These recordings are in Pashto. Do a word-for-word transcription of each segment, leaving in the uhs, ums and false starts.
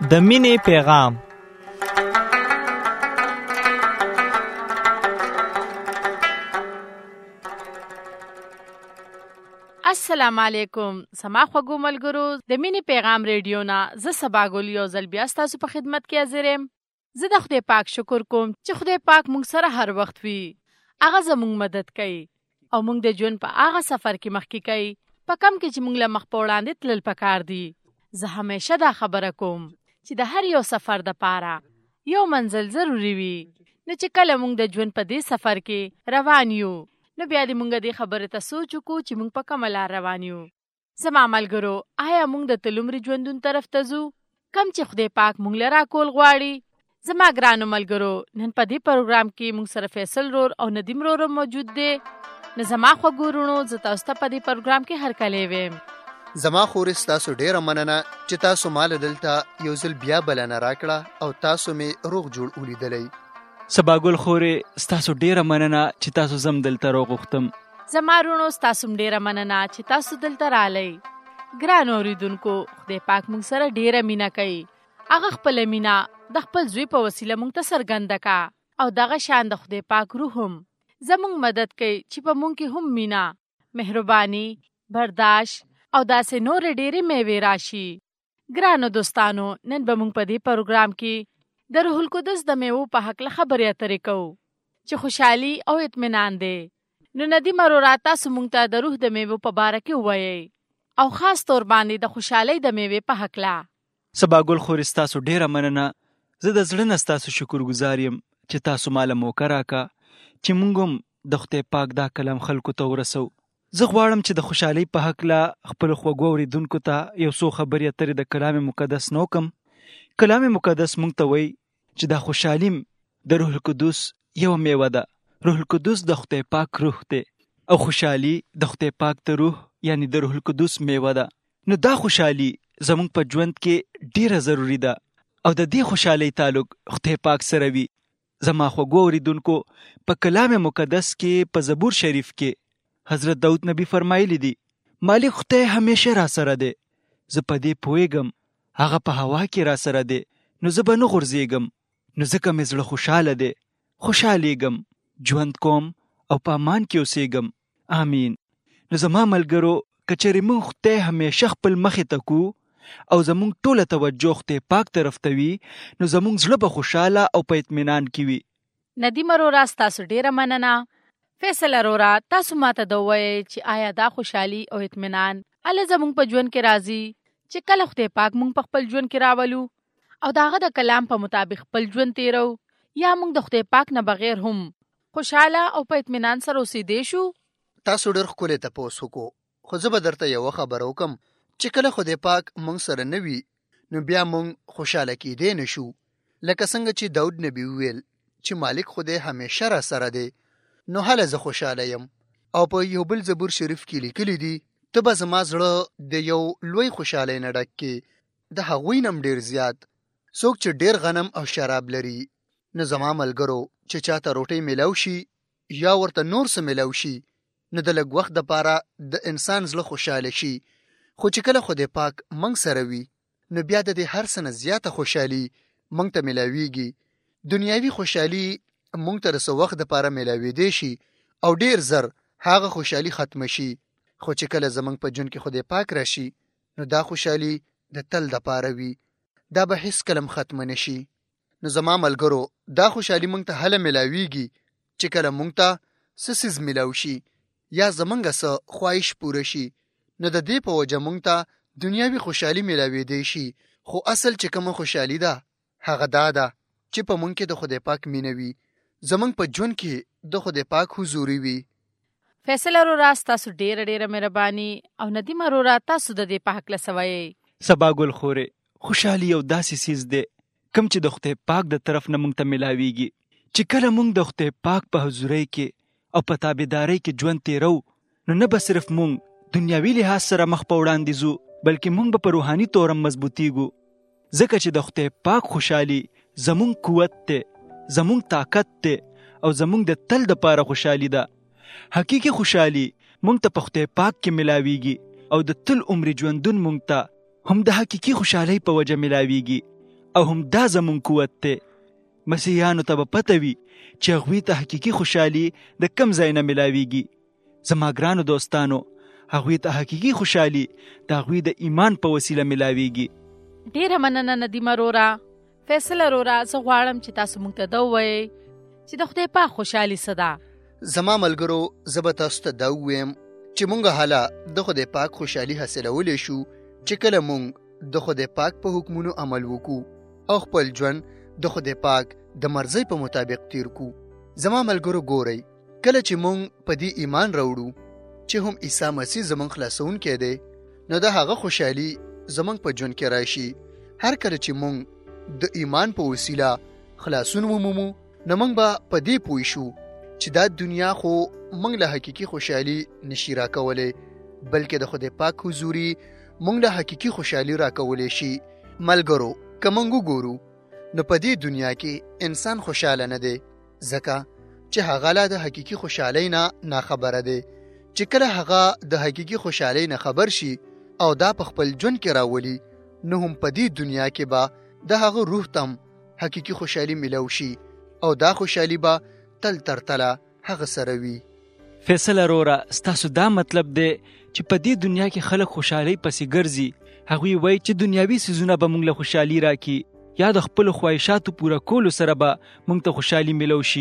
د مینې پیغام. السلام علیکم. سما خوږو ملګرو، د مینې پیغام ریډیو نه زه سبا ګل یو ځل بیا ستاسو په خدمت کې حاضر یم. زه د خدای پاک شکر کوم چې خدای پاک مونږ سره هر وخت وي. هغه زموږ مدد کوي او مونږ د ژوند په هغه سفر کې مخکې کوي په کم کې چې مونږ له مخ په وړاندې تلل پکار دي. زه همیشه دا خبره کوم چې د هر یو سفر د پاره یو منزل ضروری وي. نه چې کله مونږ د ژوند په دې سفر کې روان یو نو بیا دې مونږ دې خبره ته سوچ وکړو چې مونږ په کومه لار روان یو. زما ملګرو، آیا مونږ د تلومري ژوندون طرف ته ځو کم چې خدای پاک مونږ له راکول غواړي؟ زما ګرانو ملګرو، نن په دې پروګرام کې مونږ سره فیصل رور او ندیم رور موجود دی. نو زما خوږو وروڼو، زه تاسو ته په دې پروګرام کې هرکلی ویم. زما خورې ستاسو ډیره مننه چې تاسو مال دلته یو ځل بیا بلنه راکړه او تاسو مې روغ جوړ ولیدلی. سباګل خورې ستاسو ډیره مننه چې تاسو زم دلته راغوښتم. زما وروڼو، ستاسو ډیره مننه چې تاسو دلته رالی. ګرانو اوریدونکو، خدای پاک مونږ سره ډیره مینه کوي. هغه خپله مینه د خپل زوی په وسیله مونږ ته څرګنده کا او دغه شان د خدای پاک روح هم زمونږ مدد کوي چې په مونږ کې هم مینه، مهرباني، برداشت او داسې نورې ډېرې میوې راشي. ګرانو دوستانو، نن به مونږ په دې پروګرام کې د روح القدس د میوو په هکله خبرې اترې کوو چې خوشحالي او اطمینان دی. نو ندیم وروره، تاسو مونږ ته د روح د میوو په باره کې ووایئ او خاص طور باندې د خوشحالۍ د میوې په هکله. سباګل خورې ستاسو ډیره مننه. زه د زړه نه ستاسو شکرګزار یم چې تاسو ماله موقع راکړه چې مونږ هم د خدای پاک دا کلام خلکو ته ورسو. زه غواړم چې د خوشحالۍ په هکله خپلو خوږو اورېدونکو ته یو څو خبرې اترې د کلام مقدس نه وکم. کلام مقدس مونږ ته وایي چې دا خوشحالي د روح القدس یو میوه ده. روح القدس د خدای پاک روح دی او خوشحالي د خدای پاک د روح یعنی د روح القدس میوه ده. نو دا خوشحالي زمونږ په ژوند کې ډیره ضروری ده او د دې خوشحالۍ تعلق خدای پاک سره وي. زما خوږو اوریدونکو، په کلام مقدس کې په زبور شریف کې حضرت داود نبی فرمایلی دي، مالک خدای همیشه را سره دی. زه په دې پوهیږم هغه په هوا کې را سره دی، نو زه به نه غورځېږم. نو ځکه مې زړه خوشحاله دی، خوشحالېږم، ژوند کوم او په امان کې اوسېږم. آمین. نو زما ملګرو، که چېرې موږ خدای همیشه خپل مخې ته کو او زمونږ ټوله توجه خدای پاک طرف ته وي، نو زمونږ زړه به خوشحاله او په اطمینان کې وي. ندیم وروره، ستاسو ډیره مننه. فیصل وروره، تاسو ماته دا ووایئ چې آیا دا خوشحالي او اطمینان هله زمونږ په ژوند کې راځي چې کله خدای پاک مونږ په خپل ژوند کې راولو او د هغه د کلام په مطابق خپل ژوند تیرو، یا مونږ د خدای پاک نه بغیر هم خوشحاله او په اطمینان سره اوسېدی شو؟ تاسو ډېر ښکلی تپوس وکړو، خو زه به درته یوه خبره وکم چې کله خدای پاک مونږ سره نه وي نو بیا مونږ خوشحاله کیدی نه شو. لکه څنګه چې داود نبی وویل چې مالک خدای همیشه را سره دی، نو هله زه خوشحاله یم. او په یو بل زبور شریف کې لیکلی دي، ته به زما زړه د یو لوی خوشحالۍ نه ډک کې، د هغوی نه هم ډېر زیات. څوک چې ډېر غنم او شراب لري، نو زما ملګرو چې چاته روټۍ میلاو شي یا ورته نور څه میلاو شي، نو د لږ وخت دپاره د انسان زړه خوشحاله شي. خو چې کله خدای پاک موږ سره وي نو بیا د دې هر څه نه زیاته خوشحالي موږ ته میلاویږي. دنیاوي خوشحالي موږ ته د څه وخت دپاره میلاویدی شي او ډېر زر هغه خوشحالي ختمه شي. خو چې کله زموږ په ژوند کې خدای پاک راشي نو دا خوشحالي د تل دپاره وي، دا به هیڅ کله هم ختمه نه شي. نو زما ملګرو، دا خوشحالي موږ ته هله میلاویږي چې کله موږ ته څه څیز میلاو شي یا زمونږ څه خواهش پوره شي، نو د دې په وجه موږ ته دنیاوي خوشحالي میلاویدی شي. خو اصل چې کومه خوشحالي ده هغه دا ده چې په موږ کې د خدای پاک مینه وي، زمونږ په ژوند کې د خدای پاک حضوري وي. فیصل وروره، ستاسو ډیره ډیره مهرباني. او ندیم وروره، تاسو د دې په هکله څه وایئ؟ سباګل خورې، خوشحالي یو داسې څیز دی کوم چې د خدای پاک د طرف نه موږ ته میلاویږي. چې کله موږ د خدای پاک په حضورۍ کې او په تابعدارۍ کې ژوند تیرو، نو نه به صرف موږ دنیاوي لحاظ سره مخ په وړاندې ځو، بلکې موږ به په روحاني طور هم مضبوطیږو. ځکه چې د خدای پاک خوشحالي زمونږ قوت دی، زمونږ طاقت دی او زمونږ د تل دپاره خوشحالي ده. حقیقي خوشحالي موږ ته په خدای پاک کې میلاویږي او د تل عمر ژوندون موږ ته هم د حقیقي خوشحالۍ په وجه میلاویږي او هم دا زمون قوت دی. مسیحیانو ته به پته وي چې هغوی ته حقیقي خوشحالي د کم ځای نه ملاویږي. زما ګرانو دوستانو، هغوی ته حقیقي خوشحالي د هغوی د ایمان په وسیله ملاویږي. ډیره مننه ندیم وروره. فیصل وروره، زه غواړم چې تاسو موږ ته دا ووایئ چې د خدای پاک خوشحالي څه ده؟ زما ملګرو، زه به تاسو ته دا ووایم چې مونږ حالا د خدای پاک خوشحالي حاصلولی شو چې کله مونږ د خدای پاک په حکمونو عمل وکړو او خپل ژوند د خدای پاک د مرضی په مطابق تیر کو. زما ملګرو ګورئ، کله چې مونږ په دې ایمان راوړو چې هم عیسی مسیح زمونږ خلاصونکی دی، نو د هغه خوشحالي زمونږ په ژوند کې راشي. هر کله چې مونږ د ایمان په وسیله خلاصون ومومو، نو مونږ به په دې پوه شو چې دا دنیا خو مونږ له حقیقي خوشحالي نشي راکولی، بلکې د خدای پاک حضوري مونږ له حقیقي خوشحالي راکولی شي. ملګرو، که مونږ وګورو نو په دې دنیا کې انسان خوشحاله نه دی، ځکه چې هغه لا د حقیقي خوشحالۍ نه ناخبره دی. چې کله هغه د حقیقي خوشحالۍ نه خبر شي او دا په خپل ژوند کې راولي، نو هم په دې دنیا کې به د هغه روح تم حقیقي خوشحالي ملو شي او دا خوشحالي به تل تر تله هغه سره وي. فیصل وروره، ستاسو دا مطلب دی چې په دې دنیا کې خلک خوشحالۍ پسې ګرځي. هغوی وایي چې دنیاوي څیزونه به موږ له خوشحالي راکړي، یا د خپلو خواهشاتو پوره کولو سره به موږ ته خوشحالي ملو شي.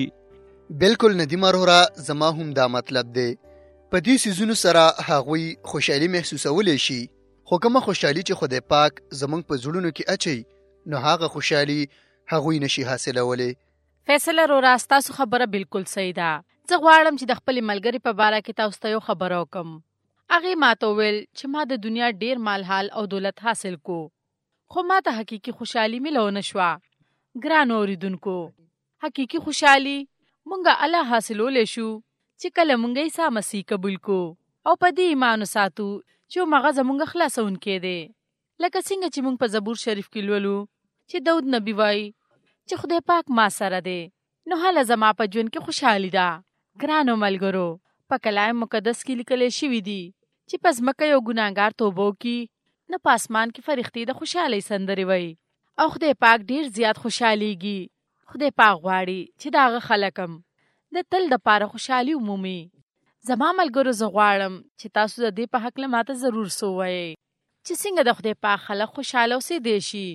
بالکل ندیم وروره، زما هم دا مطلب دی. په دې څیزونو سره هغوی خوشحالي محسوسولی شي، خو کومه خوشحالي چې خدای پاک زموږ په زړونو کې اچوي، نو هغه خوشحالي هغوی نشي حاصلولی. فیصل وروره، ستاسو خبره بالکل صحیح ده. زه غواړم چې د خپلې ملګرې په باره کې تاسو ته یو خبره وکړم. هغې ما ته وویل چې ما د دنیا ډیر مال حال او دولت حاصل کو، خو ما ته حقیقي خوشحالي ملو نه شوه. ګرانو اوریدونکو، حقیقي خوشحالي مونږه الله حاصلولی شو چې کله مونږ عیسی مسیح قبول کو او په دې ایمان وساتو چې هغه زمونږ خلاصونکی دی. لکه څنګه چې مونږ په زبور شریف کې لولو چې داود نبی وایي چې خدای پاک ما سره دی، نو هله زما په ژوند کې خوشحالي ده. ګرانو ملګرو، په کلام مقدس کې لیکل شوي دي چې په ځمکه یو ګناهګار توبه وکړي، نو په اسمان کې فرښتې د خوشحالۍ سندرې وایي او خدای پاک ډیر زیات خوشحالیږي. خدای پاک غواړي چې د هغه خلک هم د تل دپاره خوشحالي ومومي. زما ملګرو، زه غواړم چې تاسو د دې په هکله ماته ضرور څه ووایئ چې څنګه د خدای پاک خلک خوشحاله اوسېدی شي.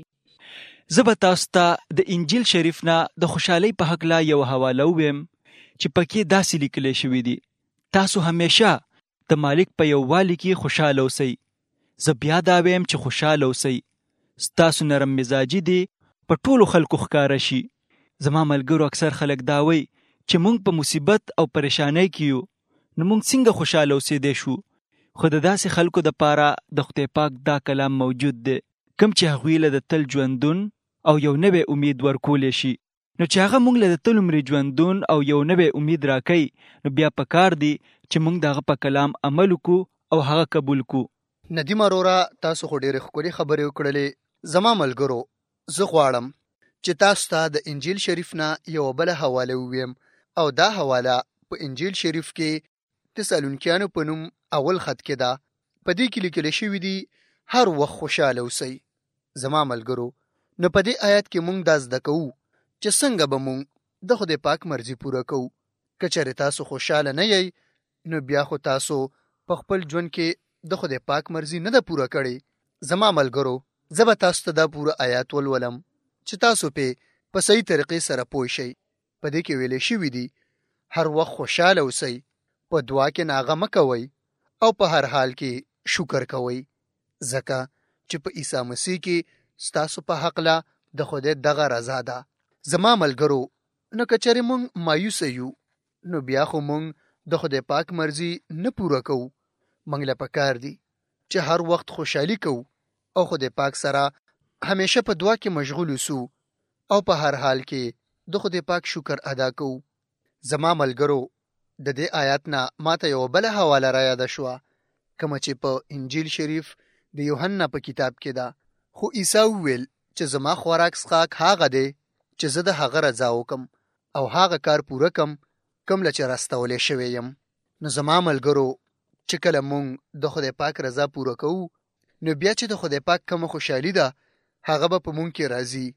زه به تاسو ته د انجیل شریف نه د خوشحالۍ په هکله یو حواله وویم چې پکې داسې لیکلی شوي دي: تاسو همیشه د مالک په یووالي کې خوشحاله اوسئ. زه بیا دا ویم چې خوشحاله اوسئ. ستاسو نرم مزاجي دي په ټولو خلکو ښکاره شي. زما ملګرو، اکثر خلک دا وایي چې موږ په مصیبت او پریشانۍ کې یو، نو موږ څنګه خوشحاله اوسېدی شو؟ خو د داسې خلکو دپاره د خدای پاک دا کلام موجود دی، کوم چې هغوی له د تل ژوندون او یو نوی امید ورکولی شي. نو چې هغه موږ له د تل عمرې ژوندون او یو نوی امید راکوي، نو بیا پکار دی چې موږ د هغه په کلام عمل وکړو او هغه قبول کړو. ندیم وروره، تاسو خو ډېرې ښکلې خبرې وکړلې. زما ملګرو، زه غواړم چې تاسو ته د انجیل شریف نه یوه بله حواله وویم، او دا حواله په انجیل شریف کې تسالونکیانو په نوم اول خط کې ده. په دې کې لیکل شوي دي هر وخت خوشحاله اوسئ. زما ملګرو، نو په دې آیت کې مونږ دا زده کوو چې څنګه به مونږ د خدای پاک مرضي پوره کوو. که چېرې تاسو خوشحاله نه یئ، نو بیا خو تاسو په خپل ژوند کې د خدای پاک مرضي نه ده پوره کړې. زما ملګرو، زه به تاسو ته دا پوره آیات ولولم چې تاسو پې په صحیح طریقې سره پوه شئ. په دې کې ویلې شوي دي هر وخت خوشحاله اوسئ، په دعا کې ناغه مه کوئ او په هر حال کې شکر کوئ، ځکه چې په عیسی مسیح کې ستاسو په حقله د خدای دغه رضا ده. زما ملګرو، نو که چېرې مونږ مایوسه یو، نو بیا خو مونږ د خدای پاک مرضي نه پوره کوو. مونږ له پکار دي چې هر وخت خوشحالي کوو او خدای پاک سره همیشه په دعا کې مشغول اوسو او په هر حال کې د خدای پاک شکر ادا کوو. زما ملګرو، د دې آیات نه ماته یو بله حواله را یاده شوه، کومه چې په انجیل شریف د یوحنا په کتاب کې ده. خو عیسی وویل چې زما خوراک څښاک هغه دی چې زه د هغه رضا وکم او هغه کار پوره کم کوم له چې راستولی شوی یم. نو زما ملګرو، چې کله مونږ د خدای پاک رضا پوره کوو، نو بیا چې د خدای پاک کومه خوشحالي ده هغه به په مونږ کې راځي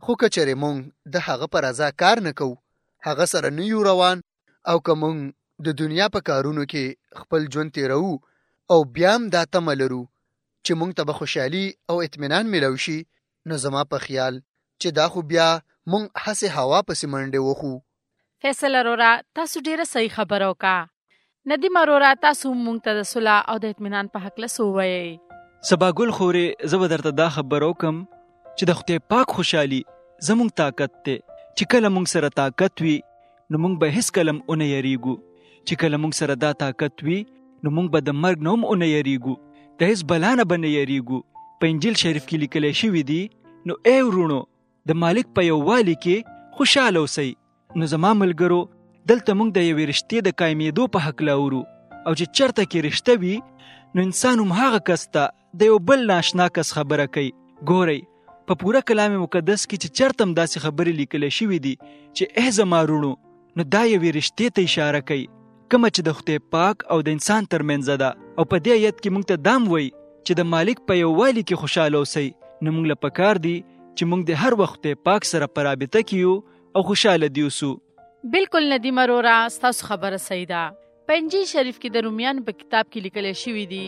خو که چېرې مونږ د هغه په رضا کار نه کوو، هغه سره نه یو روان، او که مونږ د دنیا په کارونو کې خپل ژوند تېروو او بیا هم دا تمه لرو چې مونږ ته به خوشحالي او اطمینان میلو شي، نو زما په خیال چې دا خو بیا مونږ هسې هوا پسې منډې وخو. فیصل اروره، تاسو ډیره صحیح خبره وکړه. ندیم اروره، تاسو مونږ ته د صلح او د اطمینان په حق له څه ووایئ؟ سباګل خورې، زه به درته دا خبره وکم چې د خدای پاک خوشحالي زمونږ طاقت دی. چې کله مونږ سره طاقت وي نو مونږ به هیڅ کله هم ونه یریږو. چې کله مونږ سره دا طاقت وي نو مونږ به د مرګ نه هم ونه یریږو، د هیڅ بلا نه به نه یریږو. په انجیل شریف کې لیکلی شوي دي، نو ای ورونو د مالک په یووالي کې خوشحاله اوسئ. نو زما ملګرو، دلته مونږ د یوې رشتې د قایمېدو په حق اورو، او چې چرته کې رشته وي نو انسان هم هغه کس ته د یو بل ناشنا کس خبره کوي. ګورئ، په پوره کلام مقدس کې چې چرته هم داسې خبرې لیکلی شوي دي چې ای زما رونو، نو دا یوې رشتې ته اشاره کوي، کومه چې د خدای پاک او د انسان ترمنځ ده. او په دې آیت کې مونږ ته دام وایي چې د مالک په یووالي کې خوشحاله اوسئ. نو مونږ له پکار دي چې مونږ د هر وخت خدای پاک سره په رابطه کې یو او خوشحاله دي اوسو. بالکل ندیم اروره، ستاسو خبره صحیح ده. په انجیل شریف کې د رومیانو په کتاب کې لیکلی شوي دي،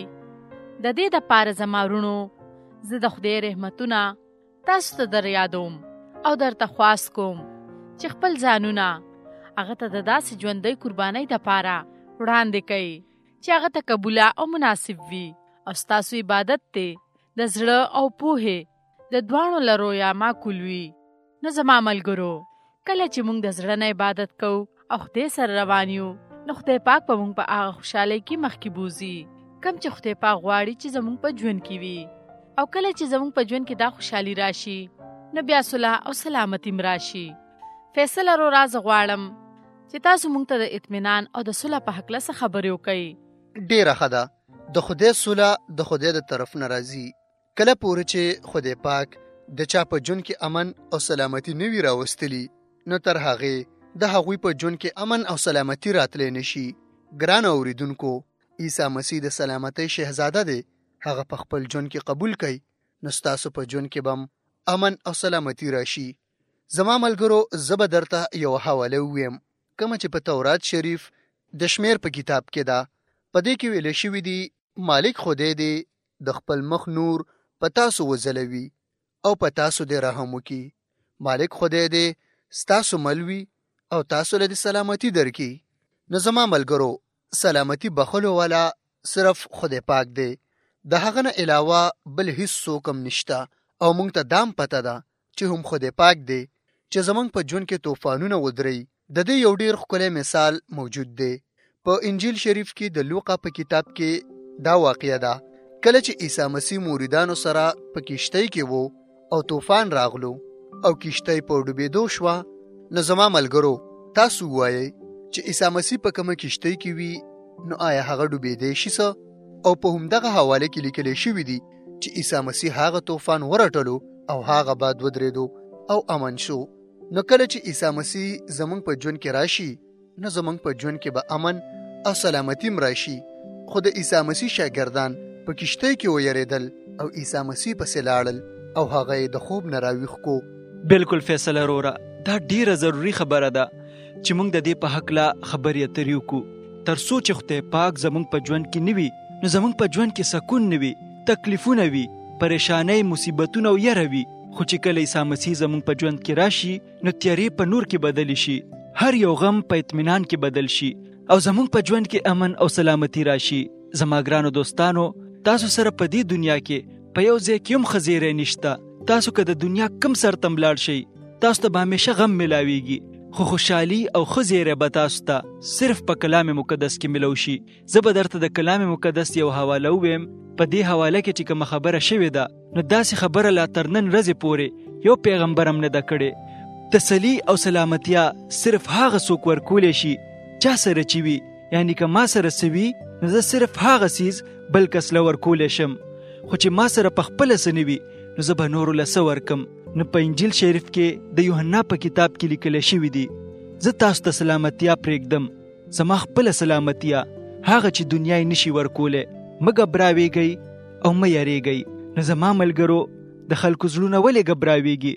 د دې دپاره زما وروڼو، زه د خدای رحمتونه تاسو ته در یادوم او درته خواست کوم چې خپل ځانونه هغه ته د داسې ژوندۍ قربانۍ دپاره وړاندې کوي چې هغه ته قبوله او مناسب وي، او ستاسو عبادت دی د زړه او پوهې د دواړو له رویه معقول وي. نو زما ملګرو، کله چې موږ د زړه نه عبادت کوو او خدای سره روان یو، نو خدای پاک په موږ په هغه خوشحالۍ کې مخکې بوځي کوم چې خدای پاک غواړي چې زموږ په ژوند کې وي. او کله چې زموږ په ژوند کې دا خوشحالي راشي، نو بیا صلح او سلامتي م راشي. فیصل اروره، زه غواړم چې تاسو موږ ته د اطمینان او د صلح په هکله څه خبرې وکړئ. ډیره ښه ده. د خدای صلح د خدای د طرف نه راځي. کله پورې چې خدای پاک د چا په ژوند کې امن او سلامتي نه وي راوستلی، نو تر هغې د هغوی په ژوند کې امن او سلامتي راتلی نشي. ګران اوریدونکو، عیسی مسیح د سلامتۍ شهزاده دی. هغه په خپل ژوند کې قبول کړئ، نو ستاسو په ژوند کې به امن او سلامتي راشي. زما ملګرو، زه به درته یو حواله وویم کومه چې په تورات شریف د شمیر په کتاب کې ده. په دې کې ویل شوي دي، مالک خدای دی د خپل مخ نور په تاسو وځلوي او په تاسو دې رحم وکړي. مالک خدای دی ستاسو ملوي او تاسو له سلامتي درکړي. نو زما ملګرو، سلامتي بخلو والا صرف خدای پاک دی، د هغه نه علاوه بل هیڅ څوک هم نشته. او موږ ته دام پته ده چې هم خدای پاک دی چې زموږ په ژوند کې طوفانونه ودرئ. د دې یو ډیر ښکلی مثال موجود دی په انجیل شریف کې. د لوقا په کتاب کې دا واقعه ده، کله چې عیسی مسیح موریدانو سره په کشتۍ کې وو او طوفان راغلو او کشتۍ په ډوبېدو شوه. نو زما ملګرو، تاسو وایئ چې عیسی مسیح په کومه کشتۍ کې وي، نو آیا هغه ډوبېدی شي څه؟ او په همدغه حواله کې لیکلی شوي دي چې عیسی مسیح هغه طوفان ورټلو او هغه باد ودرېدو او امن شو. نو کله چې عیسی مسیح زمونږ په ژوند کې راشي، نو زمونږ په ژوند کې به امن او سلامتي م راشي. خو د عیسی مسیح شاګردان په کشتۍ کې ویرېدل او عیسی مسیح پسې لاړل او هغه یې د خوب نه راویښ کو. بالکل فیصل اروره، دا ډیره ضروری خبره ده چې موږ د دې په حقله خبرې اترې وکړو، تر څو چې خدای پاک زموږ په ژوند کې نه وي، نو زموږ په ژوند کې سکون نه وي، تکلیفونه وي، پریشانۍ، مصیبتونه او یره وي. خو چې کله عیسی مسیح زموږ په ژوند کې راشي، نو تیارې په نور کې بدلی شي، هر یو غم په اطمینان کې بدل شي او زموږ په ژوند کې امن او سلامتي راشي. زما ګرانو دوستانو، تاسو سره په دې دنیا کې په یو ځای کې هم ښه زیری نشته. تاسو که د دنیا کم سر ته ملاړ شئ، تاسو ته به همیشه غم ملاویږي، خو خوشحالي او ښه زیری به تاسو ته صرف په کلام مقدس کې ملو شي. زه به درته د کلام مقدس یو حواله وویم. په دې حواله کې چې کومه خبره شوې ده، نو داسې خبره لا تر نن ورځې پورې یو پیغمبر هم نه ده کړې. تسلي او سلامتیا صرف هغه څوک ورکولی شي چا سره چې وي، یعنی که ما سره څه وي، نو زه صرف هغه څیز بل کس له ورکولی شم. خو چې ما سره په خپله څه نه وي، نو زه به نورو له څه ورکم. نو په انجیل شریف کې د یوحنا په کتاب کې لیکلی شوي دي، زه تاسو ته سلامتیا پرېږدم، زما خپله سلامتیا، هغه چې دنیا یې نشي ورکولی. مه ګبراویږئ او مه یریږئ. نو زما ملګرو، د خلکو زړونه ولې ګبراویږي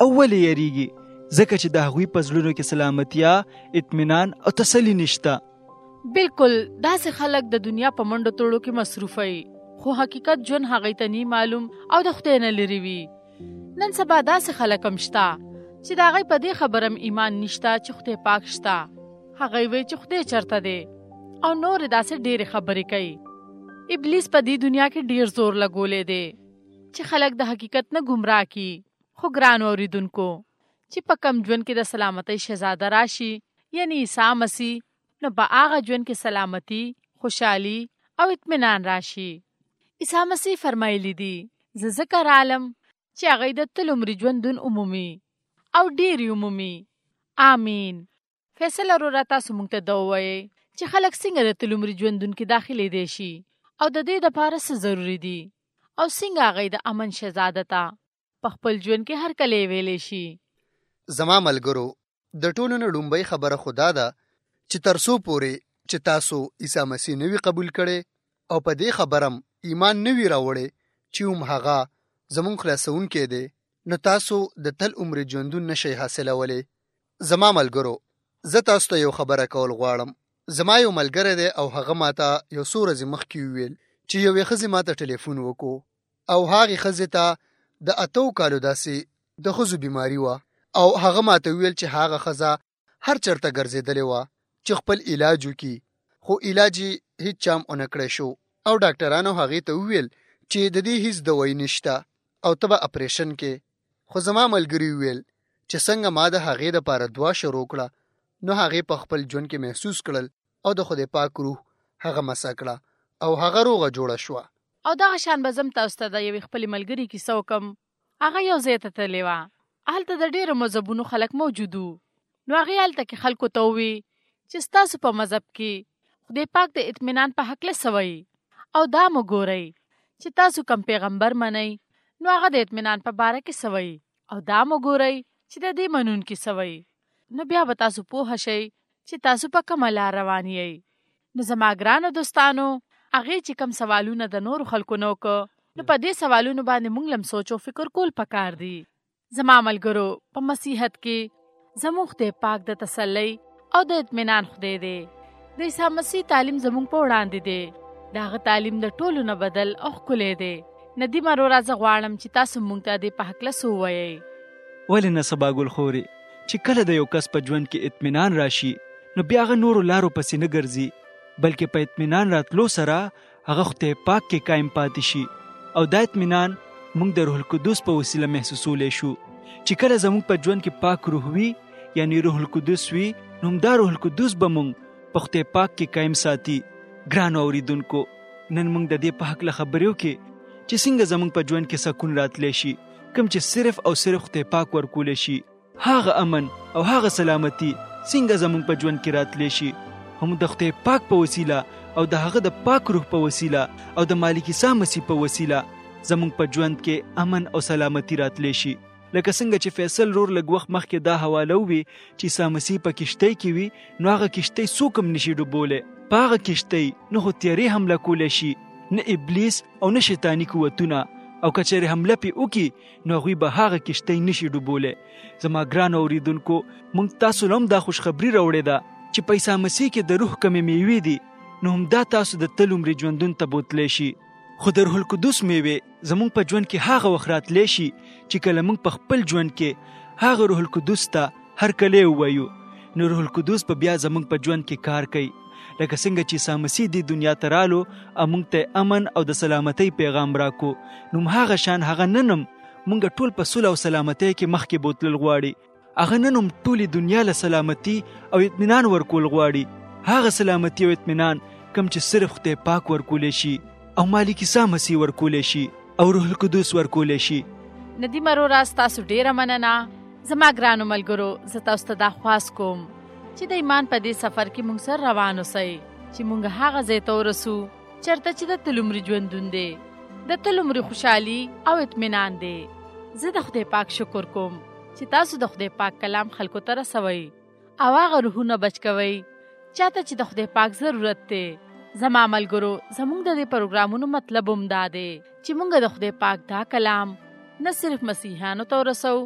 او ولې یریږي ځکه چې د هغوی په زړونو کې سلامتیا، اطمینان او تسلی نشته. بالکل داسې خلک د دنیا په منډو توړو کې مصروف وي، خو حقیقت ژوند هغوی ته نی معلوم او د خدای نه لرې وي. نن سبا داسې خلک هم شته چې د هغوی په دې خبره هم ایمان نشته چې خدای پاک شته. هغوی وایي چې خدای چرته دی او نور داسې ډېرې خبرې کوي. ابلیس په دې دنیا کې ډېر زور لګولی دی چې خلک د حقیقت نه ګمراه کی. خو ګرانو اورېدونکو، چې په کم ژوند کې د سلامتۍ شهزاده راشي یعنی عیسی مسیح، نو په هغه ژوند کې سلامتي، خوشحالي او اطمینان راشي. عیسی مسیح فرمایلی دي زه ځکه رالم چې هغوی د تل عمري ژوندون عمومي او ډېر عمومي. آمین. فیصل وروره تاسو موږ ته دا ووایئ چې خلک څنګه د تل عمري ژوندون کې داخلي دی شي او د دې دپاره څه ضروري دي او څنګه هغوی د امن شهزاده ته په خپل ژوند کې هر کله ویلی شي. زما ملګرو، د ټولو نه لومبۍ خبره خو دا ده چې تر څو پورې چې تاسو عیسی مسیح نه وي قبول کړی او په دې خبرم ایمان نه وي راوړی چې هم هغه زمونږ خلاصونکی دی، نو تاسو د تل عمر ژوندون نشئ حاصلولی. زما ملګرو، زه تاسو ته یو خبره کول غواړم. زما یو ملګری دی او هغه ماته یو څو ورځې مخکې وویل چې یوې ښځې ماته ټلیفون وکړو او هغې ښځې ته د اتو کالو داسې د ښځو بیماري وه او هغه ماته ویل چې هغه ښځه هر چرته ګرځېدلې وه چې خپل علاج وکړي، خو علاج یې هیڅ چا هم ونه کړی شو او ډاکټرانو هغې ته وویل چې د دې هیڅ دوایي نشته او ته به اپریشن کې. خو زما ملګري وویل چې څنګه ما د هغې دپاره دعا شروع کړه، نو هغې په خپل ژوند کې محسوس کړل او د خدای پاک روح هغه مسا کړه او هغه روغه جوړه شوه. او دغه شان به زم تاسو ته د یوې خپلې ملګري کیسه وکړم. هغه یو ځای ته تللې وه، هلته د ډېرو مذهبونو خلک موجود وو. نو هغې هلته کې خلکو ته ووی چې ستاسو په مذهب کې خدای پاک د اطمینان په هکله څه وایي او دا مو ګورئ چې تاسو کوم پیغمبر منئ نو هغه د اطمینان په باره کې څه وایي او دا مو ګورئ چې د دې منونکي څه وایي. نو بیا به تاسو پوه شئ چې تاسو په کومه لار روان یئ. نو زما ګرانو دوستانو، هغې چې کوم سوالونه د نورو خلکو نه وکړه، نو په دې سوالونو باندې موږ لم سوچ او فکر کول پکار دي. زما ملګرو، په مسیحیت کې زموږ خدای پاک د تسلی او د اطمینان خدای دی. د عیسی مسیح تعلیم زموږ په وړاندې دی. د هغه تعلیم د ټولو نه بدل او ښکلی دی. ندیم وروره، زه غواړم چې تاسو موږ ته دې په هکله څه ووایئ. ولې نه سبا ګل خورې چې کله د یو کس په ژوند کې اطمینان راشي، نو بیا هغه نورو لارو پسې نه ګرځي، بلکې په اطمینان راتلو سره هغه خدای پاک کې قایم پاتې شي. او دا اطمینان موږ د روح القدس په وسیله محسوسولی شو. چې کله زموږ په ژوند کې پاک روح وي، یعنی روح القدس وي، نو همدا روح القدس به موږ په خدای پاک کې قایم ساتي. ګرانو اورېدونکو، نن موږ د دې په هکله خبرې وکړې چې څنګه زموږ په ژوند کې سکون راتلی شي، کوم چې صرف او صرف خدای پاک ورکولی شي. هغه امن او هغه سلامتی څنګه زموږ په ژوند کې راتلی شي، هم د خدای پاک په وسیله او د هغه د پاک روح په وسیله او د مالک عیسی مسیح په وسیله زموږ په ژوند کې امن او سلامتی راتلی شي. لکه څنګه چې فیصل رور لږ وخت مخکې دا حواله ووي چې عیسی مسیح په کښتۍ کې وي، نو هغه کښتۍ څوک هم نشي ډوبولی. په هغه کښتۍ نه خو تیارې حمله کولی شي، نه ابلیس او نه شیطاني قوتونه، او که چېرې حمله پې وکړي نو هغوی به هغه کښتۍ نشي ډوبولی. زما ګرانو اورېدونکو، موږ تاسو له هم دا خوشخبري راوړې ده چې په عیسی مسیح کې د روح کمې میوې دي، نو همدا تاسو د تل عمري ژوندون ته بوتلی شي. خو د روح القدس میوې زموږ په ژوند کې هغه وخت راتلی شي چې کله موږ په خپل ژوند کې هغه روح القدس ته هرکلی ووایو، نو روح القدس به بیا زموږ په ژوند کې کار کوي. لکه څنګه چې عیسی مسیح دې دنیا ته رالو او موږ ته امن او د سلامتۍ پیغام راکو، نو هغه شان هغه نن هم موږ ټول په صلح او سلامتۍ کې مخکې بوتلل غواړي. هغه نن هم ټولې دنیا له سلامتي او اطمینان ورکول غواړي. هغه سلامتي او اطمینان کوم چې صرف خدای پاک ورکولی شي او مالک عیسی مسیح ورکولی شي او روح القدس ورکولی شي. ندیم وروره، ستاسو ډېره مننه. زما ګرانو ملګرو، زه تاسو ته دا خواست کوم چې د ایمان په دې سفر کې موږ سره روان اوسئ چې موږ هغه ځای ته ورسو چېرته چې د تل عمري ژوندون دی، د تل عمري خوشحالي او اطمینان دی. زه د خدای پاک شکر کوم چې تاسو د خدای پاک کلام خلکو ته رسوئ او هغه روحونه بچ کوئ چاته چې د خدای پاک ضرورت دی. زما ملګرو، زموږ د دې پروګرامونو مطلب هم دا دی چې موږ د خدای پاک دا کلام نه صرف مسیحیانو ته ورسو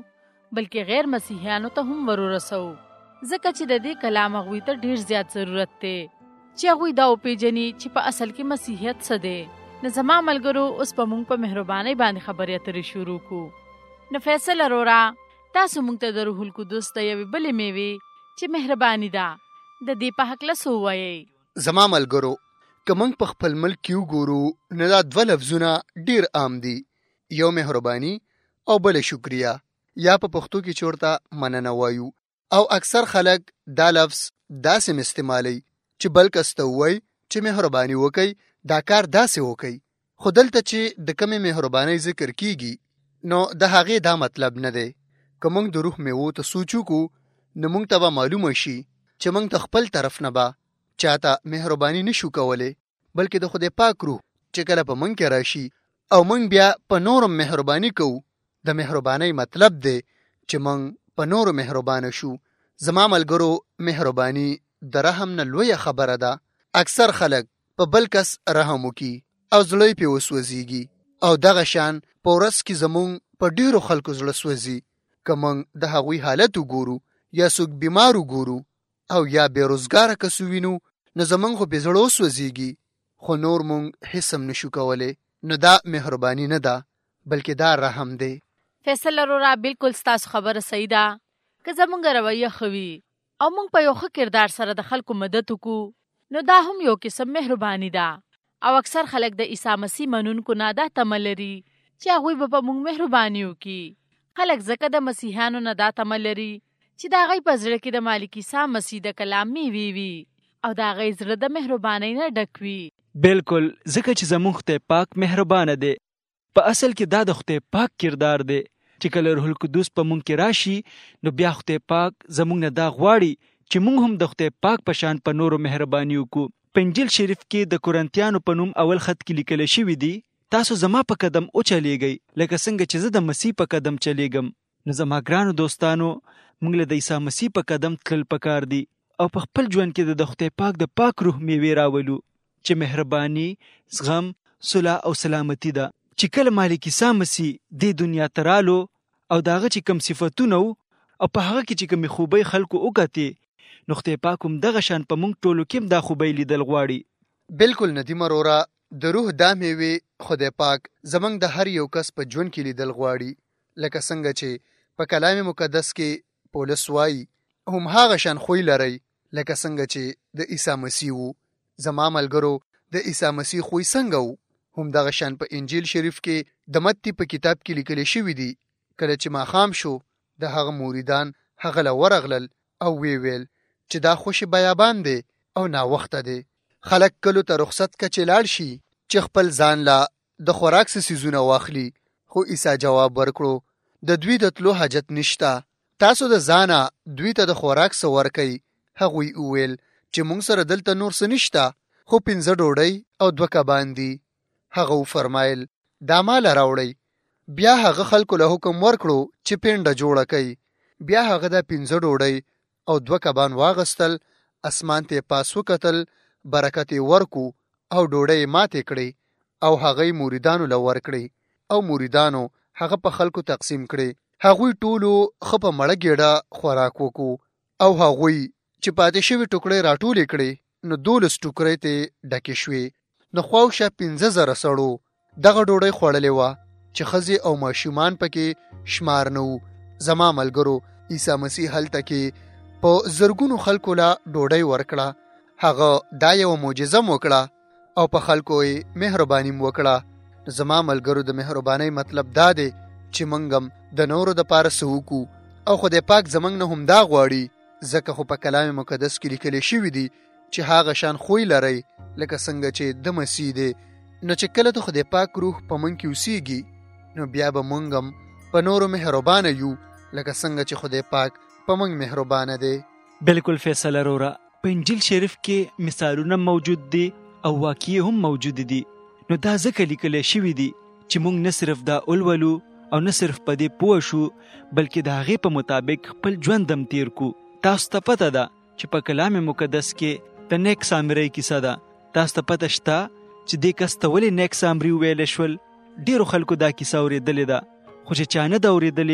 بلکې غیر مسیحیانو ته هم ورورسو، ځکه چې د دې کلام هغوی ته ډیر زیات ضرورت دی چې هغوی دا وپیژني چې په اصل کې مسیحیت څه دی. نو زما ملګرو اوس په موږ په مهربانۍ باندې خبرې اترې شروع کړو. نو فیصل ارورا تاسو موږ ته د روح القدس د یوې بلې میوې چې مهرباني ده د دې په هکله څه ووایئ؟ زما ملګرو که موږ په خپل ملک کې وګورو نو دا دوه لفظونه ډیر عام دي، یو مهرباني او بل شکریا، یا په پښتو کې چورته مننه وایو. او اکثر خلک دا لفظ داسې استعمالوي چې بل کس ته وایي چې مهرباني وکړي، دا کار داسې وکړي. خو دلته چې د کمې مهربانۍ ذکر کیږي نو د هغې دا مطلب نه دی. که موږ د روح میوو ته سوچ وکړو نو موږ ته به معلومه شي چې موږ د خپل طرف نه به چاته مهرباني نشو کولی، بلکې د خدای پاک روح چې کله په موږ کې راشي او موږ بیا په نورو مهرباني کوو، د مهربانۍ مطلب دی چې موږ په نورو مهربانه شو. زما ملګرو مهرباني د رحم نه لویه خبره ده. اکثر خلک په بل کس رحم وکي او زړه یې پې وسوځېږي، او دغه شان په ورځ کې زموږ په ډېرو خلکو زړه سوځي. که موږ د هغوی حالت وګورو یا څوک بیمار وګورو او یا بېروزګاره کس ووینو نو زموږ خو پې زړه وسوځېږي، خو نور موږ هېڅ هم نشو کولی. نو دا مهرباني نه ده بلکې دا رحم دی. فیصل ارورا بالکل ستاسو خبره صحیح ده. که زموږ رویه ښه وي او موږ په یو ښه کردار سره د خلکو مدد وکړو نو دا هم یو قسم مهرباني ده. او اکثر خلک د عیسی مسیح منونکو نه دا تمه لري چې هغوی به په موږ مهرباني وکړي. خلک ځکه د مسیحیانو نه دا تمه لري چې د هغوی په زړه کې د مالک عیسی مسیح د کلام میوې وي او د هغوی زړه د مهربانۍ نه ډک وي. بالکل، ځکه چې زموږ خدای پاک مهربانه دی. په اصل کې دا د خدای پاک کردار دی چې کله روح القدس په مونږ کې راشي نو بیا خدای پاک زموږ نه دا غواړي چې مونږ هم د خدای پاک په شان په نورو مهرباني وکړو. په انجیل شریف کې د کورنتیانو په نوم اول خط کې لیکل شوي دي، تاسو زما په قدم او چلیږئ لکه څنګه چې زه د مسیح په قدم چلیږم. نو زما ګرانو دوستانو، مونږ له د عیسی مسیح په قدم تلل پکار دي او په خپل ژوند کې د خدای پاک د پاک روح میوې راولو چې مهرباني، زغم، صلح او سلامتی ده. چې کله مالک عیسی مسیح دې دنیا ته رالو او د هغه چې کوم صفتونه وو او په هغه کې چې کومې خوبۍ خلکو وکتې نو خدای پاک هم دغه شان په موږ ټولو کې هم دا خوبۍ لیدل غواړي. بالکل ندیم ارورا، د روح دا میوې خدای پاک زموږ د هر یو کس په ژوند کې لیدل غواړي. لکه څنګه چې په کلام مقدس کې پولس وایي هم هغه شان خوی لرئ لکه څنګه چې د عیسی مسیح وو. زما ملګرو د عیسی مسیح خوی څنګه وو؟ هم دغه شان په انجیل شریف کې د متی په کتاب کې لیکل شوي دي. کله چې ماښام شو د هغه موریدان هغه له ورغلل او وی ویل چې دا خوشي بیابان دی او ناوخته دی. خلک کلو ته رخصت که چې لاړ شي چې خپل ځان لا د خوراک څه څیزونه واخلي. خو عیسی جواب ورکړو د دوی د تلو حاجت نشته، تاسو د ځانه دوی ته د خوراک څه ورکئ. هغوی وویل چې موږ سره دلته نور څه نشته، خو پنځه ډوډۍ او دوه کبان دي. هغه وفرمایل دا مال راوړئ. بیا هغه خلکو له حکم ورکړو چې پینډه جوړه کوي. بیا هغه د پنځه ډوډۍ او دوه کبان واغستل، اسمان ته پاس وکتل، برکت یې ورکو او ډوډۍ یې ماتې کړې او هغه یې مریدانو له ورکړې او مریدانو هغه په خلکو تقسیم کړې. هغوی ټولو ښه په مړه ګېډه خوراک وکړو او هغوی چې پاتې شوي ټوکړې راټولې کړې نو دولس ټوکرۍ ته ډکې شوې. نو خواوشا پنځه زره سړو دغه ډوډۍ خوړلې وه چې ښځې او ماشومان پکې شمار نه وو. زما ملګرو عیسی مسیح هلته کې په زرګونو خلکو له ډوډۍ ورکړه. هغه دا یوه معجزه م وکړه او په خلکو یې مهرباني م وکړه. زما ملګرو د مهربانۍ مطلب دا دی چې موږ هم د نورو دپاره څه وکړو او خدای پاک زموږ نه هم دا غواړي، ځکه خو په کلام مقدس کې لیکلی شوي دي چې هغه شان خوی لرئ لکه څنګه چې د مسیح دی. نو چې کله د خدای پاک روح په موږ کې اوسیږي نو بیا به موږ هم په نورو مهربانه یو لکه څنګه چې خدای پاک په موږ مهربانه دی. بالکل فیصل ارورا، په انجیل شریف کې مثالونه موجود دي او واقعي هم موجود دي. نو دا ځکه لیکلی شوي دي چې موږ نه صرف دا ولولو او نه صرف په دې پوه شو بلکې د هغې په مطابق خپل ژوند هم تیر کو. تاسو ته پته ده چې په کلام مقدس کې د نیک سامرۍ کیسه ده. تاسو ته پته شته چې دې کس ته ولې نیک سامري وویلی شول؟ ډېرو خلکو دا کیسه اورېدلې ده، خو چې چا نه ده اورېدلې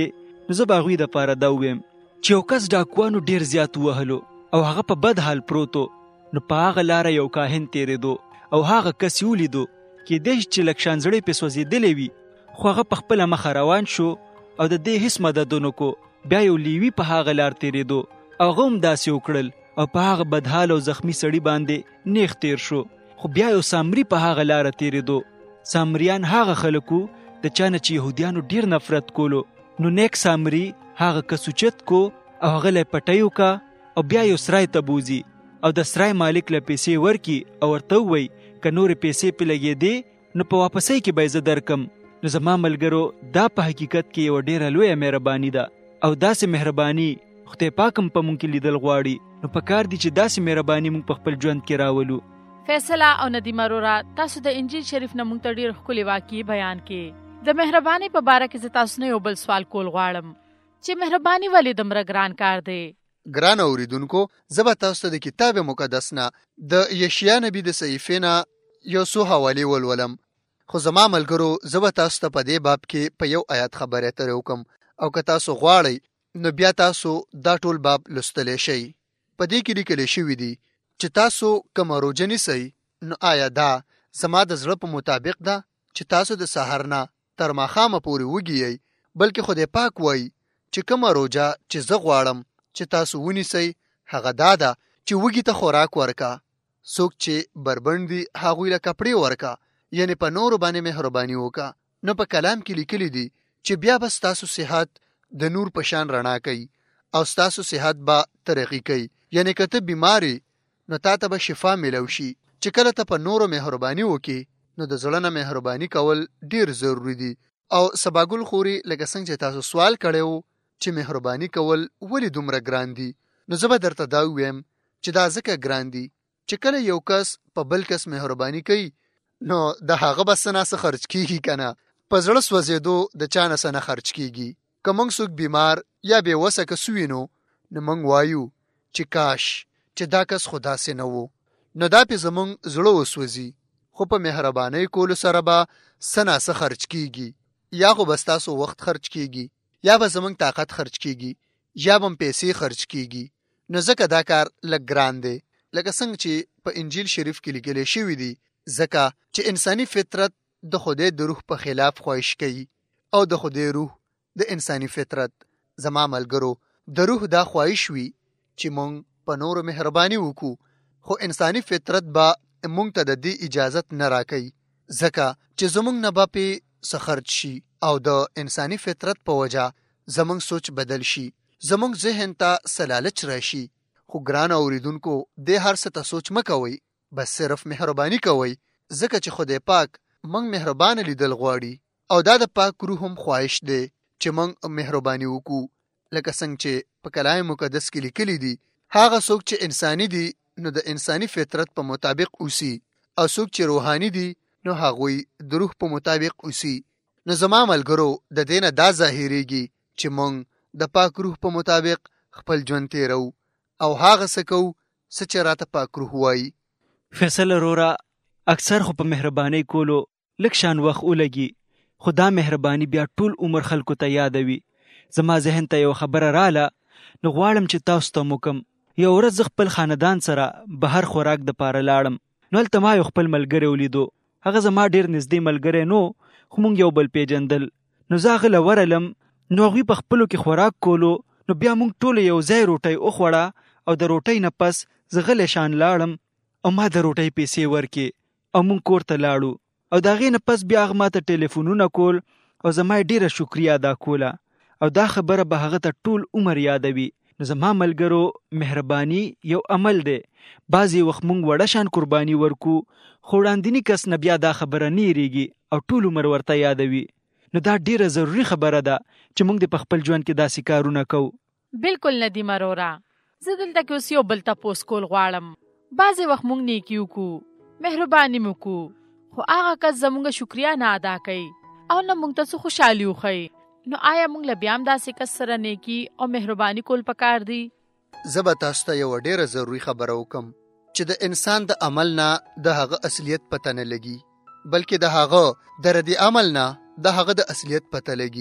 نو زه به هغوی دپاره دا ووایم چې یو کس ډاکوانو ډېر زیات ووهلو او هغه په بد حال پروتو، نو په هغه لاره یو کاهن تېرېدو او هغه کس یې ولیدو، کیدای شي چې لږ شان زړی پرې سوځېدلی وي، خو هغه په خپله مخه روان شو او د دې هېڅ مدد ونه کو. بیا یو لیوي په هغه لار تېرېدو او هغه هم داسې وکړل او په هغه بدحال او زخمي سړي باندې نیغ تېر شو. خو بیا یو سامري په هغه لاره تېرېدو. سامریان هغه خلک وو د چا نه چې یهودیانو ډېر نفرت کولو. نو نیک سامري هغه کس اوچت کو او هغه له پټۍ وکړه او بیا یو سرای ته بوځي او د سرای مالک له پیسې ورکړي او ورته ووایي که نورې پیسې پې لګېدې نو په واپسۍ کې به یې زه درکم. نو زما ملګرو دا په حقیقت کې یوه ډېره لویه مهرباني ده او داسې مهرباني خدای پاک هم په مونږ کې لیدل غواړي. نو پکار دي چې داسې مهرباني مونږ په خپل ژوند کې راولو. فیصله او ندیمه رورا، تاسو د انجیل شریف نه مونږ ته ډېر ښکلې واقعې بیان کړې. د مهرباني په باره کې زه تاسو نه یو بل سوال کول غواړم چې مهرباني ولې دومره ګران کار دی؟ ګران اوریدونکو، زه به تاسو ته د کتاب مقدس نه د یشیا نبي د صحیفې نه یو څو حوالې ولولم، خو زما ملګرو زه به تاسو ته په دې باب کې په یو آیات خبرې اترې وکم او که تاسو غواړئ نو بیا تاسو دا ټول باب لوستلی شئ. په دې کې لیکلی شوي دي چې تاسو کومه روژه نیسئ نو آیا دا زما د زړه په مطابق ده چې تاسو د سهار نه تر ماښامه پورې وږي، بلکې خدای پاک وایي چې کومه روژه چې زه غواړم چې تاسو ونیسئ هغه دا ده چې وږي ته خوراک ورکه، څوک چې بربند دي هغوی له کپړې ورکه، یعنی په نورو باندې مهرباني وکړه. نو په کلام کې لیکلی دي چې بیا به ستاسو صحت د نور په شان رڼا کوي او ستاسو صحت به ترقي کوي. یعنی که ته بیمارې نو تا ته به شفا میلو شي. چې کله ته په نورو مهرباني وکړې نو د زړه نه مهرباني کول ډیر ضروري دي. او سباګل خوري لکه څنګه چې تاسو سوال کړی و چې مهرباني کول ولې دومره ګران دي، نو زه به درته دا ووایم چې دا ځکه ګران دي چې کله یو کس په بل کس مهرباني کوي نو د هغه به څه نه څه خرج کېږي که نه، په زړه سوځېدو د چا نه څه نه خرج کېږي. که موږ څوک بیمار یا بېوسه کس ووینو نو موږ وایو چې کاش چې دا کس خو داسې نه و، نو دا پې زموږ زړه وسوځي. خو په مهربانۍ کولو سره به څه نه څه خرج کېږي، یا خو به ستاسو وخت خرج کېږي، یا به زموږ طاقت خرج کېږي، یا به هم پیسې خرج کېږي. نو ځکه دا کار لږ ګران دی. لکه څنګه چې په انجیل شریف کې لیکلی شوي دي، ځکه چې انساني فطرت د خدای د روح په خلاف خواهش کوي او د خدای روح د انساني فطرت. زما ملګرو، د روح دا خواهش وي چې مونږ په نورو مهرباني وکړو، خو انساني فطرت به مونږ ته د دې اجازت نه راکوي، ځکه چې زمونږ نه به پې څه خرج شي او د انساني فطرت په وجه زمونږ سوچ بدل شي، زمونږ ذهن ته سلالچ راشي. خو ګران اوریدونکو، دې هر څه ته سوچ مه کوئ، بس صرف مهرباني کوئ، ځکه چې خدای پاک موږ مهربانه لیدل غواړي او دا د پاک روح هم خواهش دی چې موږ مهرباني وکړو. لکه څنګه چې په کلام مقدس کې لیکلي دي، هغه څوک چې انساني دي نو د انساني فطرت په مطابق اوسي، او څوک چې روحاني دي نو هغوی د روح په مطابق اوسي. نو زما ملګرو، د دې نه دا ظاهریږي چې موږ د پاک روح په مطابق خپل ژوند تېرو او هغه څه کوو څه چې راته پاک روح وایي. فیصله رورا، اکثر خو په مهربانۍ کولو لږ شان وخت ولګي، خو دا مهرباني بیا ټول عمر خلکو ته یادوي. زما ذهن ته یو خبره رااله، نو غواړم چې تاسو ته وکم. یو ورځ زه خپل خاندان سره بهر خوراک دپاره لاړم، نو هلته ما یو خپل ملګری ولیدو. هغه زما ډېر نږدې ملګری نو، خو موږ یو بل پیژندل. نو زه هغه له ورغلم، نو هغوی په خپلو کې خوراک کولو، نو بیا موږ ټولو یو ځای روټۍ وخوړه او د روټۍ نه پس زه غلی شان لاړم او ما د روټۍ پیسې ورکې او موږ کور ته لاړو. او د هغې نه پس بیا هغه ما ته ټلیفونونه کول او زما یې ډېره شکریه ادا کوله، او دا خبره به هغه ته ټول عمر یادوي. نو زما ملګرو، مهرباني یو عمل دی. بعضې وخت موږ وړه شان قرباني ورکو، خو وړاندیني کس نه بیا دا خبره نه هېرېږي او ټول عمر ورته یادوي. نو دا ډیره ضروری خبره ده چې موږ د په خپل ژوند کې داسې کارونه کوو. بالکل ندیمه رورا، زه دلته کې اوس یو بل تپوس کول غواړم. بعضې وخت موږ نیکي وکړو، مهرباني مو وکړو، خو هغه کس زموږ شکریه نه ادا کوي او نه موږ ته څه خوشحالي وښیي. نو آیا موږ له بیا هم داسې کس سره نیکي او مهرباني کول پکار دي؟ زه به تاسو ته یوه ډېره ضروري خبره وکم چې د انسان د عمل نه د هغه اصلیت پته نه لګي، بلکې د هغه د ردي عمل نه د هغه د اصلیت پته لګي.